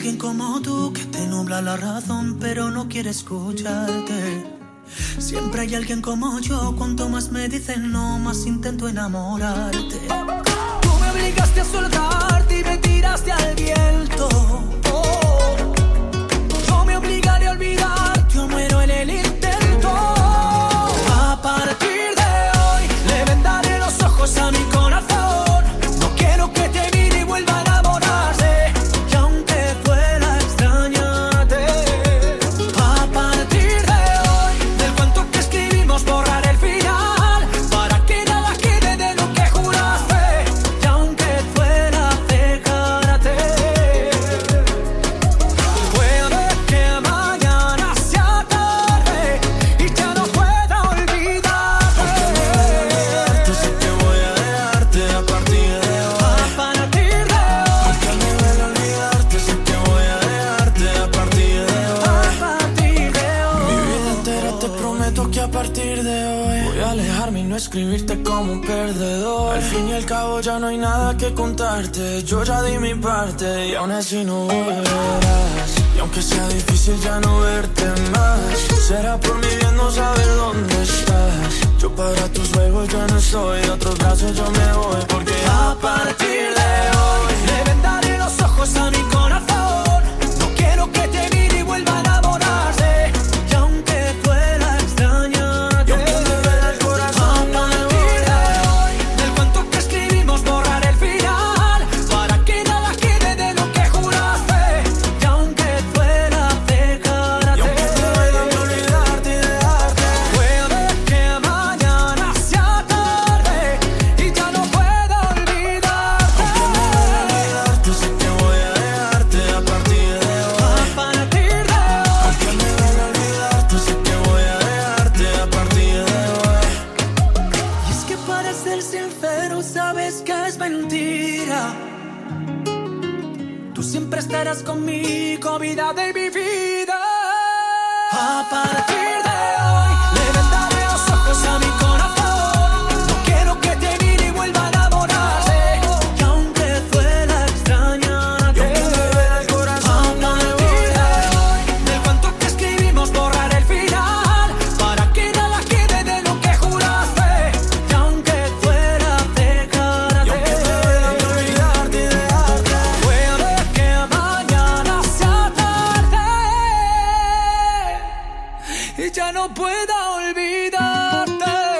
alguien como tú que te nubla la razón pero no quiere escucharte. Siempre hay alguien como yo, cuanto más me dicen no, más intento enamorarte. Tú me obligaste a soltarte y me tiraste al viento. Yo me obligaré a olvidarte o muero en el intento. A partir de hoy le vendaré los ojos a mi corazón. No quiero que te mire y vuelva a enamorarse. Y aunque duela extrañarte, a partir de hoy del cuento que escribimos borrar el final, para que nada quede de lo que juraste. Y aunque duela dejarte, puede que mañana sea tarde y ya no pueda olvidarte. Porque sé que voy a dejarte a partir de hoy. A partir de hoy, Porque me duele olvidarte, sé que voy a dejarte a partir de hoy. a partir de Mi hoy. vida entera te prometo que a partir de hoy voy a alejarme y no escribirte como un perdedor. Al fin y al cabo ya no hay nada que contarte. Yo ya di mi parte y aún así no volverás. Y aunque sea difícil ya no verte más, será por mi bien no saber dónde estás. Yo para tus juegos ya no estoy, de otros brazos yo me voy. Porque A partir de hoy le vendaré los ojos a mi corazón. No quiero que te mire y vuelva a enamorarse. Y aunque duela extrañarte, y aunque me duele el corazón, a no me partir de hoy del cuento que escribimos borrar el final, para que nada quede de lo que juraste. Y aunque duela dejarte, y aunque te duele olvidarte y dejarte, puede que mañana sea tarde y ya no pueda olvidarte. olvidarte, sé que voy a dejarte a partir de hoy. A partir de hoy, Aunque me duele olvidarte, sé que voy a dejarte a partir de hoy. y es que para ser sincero sabes que es mentira. Tú siempre estarás conmigo, vida de mi vida. A partir de hoy le vendaré los ojos a mi corazón. No quiero que te mire y vuelva a enamorarse. Y aunque duela extrañarte, Y aunque me duele el corazón, no me voy. del cuento que escribimos borrar el final, para que nada quede de lo que juraste. Y aunque duela dejarte, Y aunque me duele olvidarte y dejarte, puede que mañana sea tarde y ya no pueda olvidarte.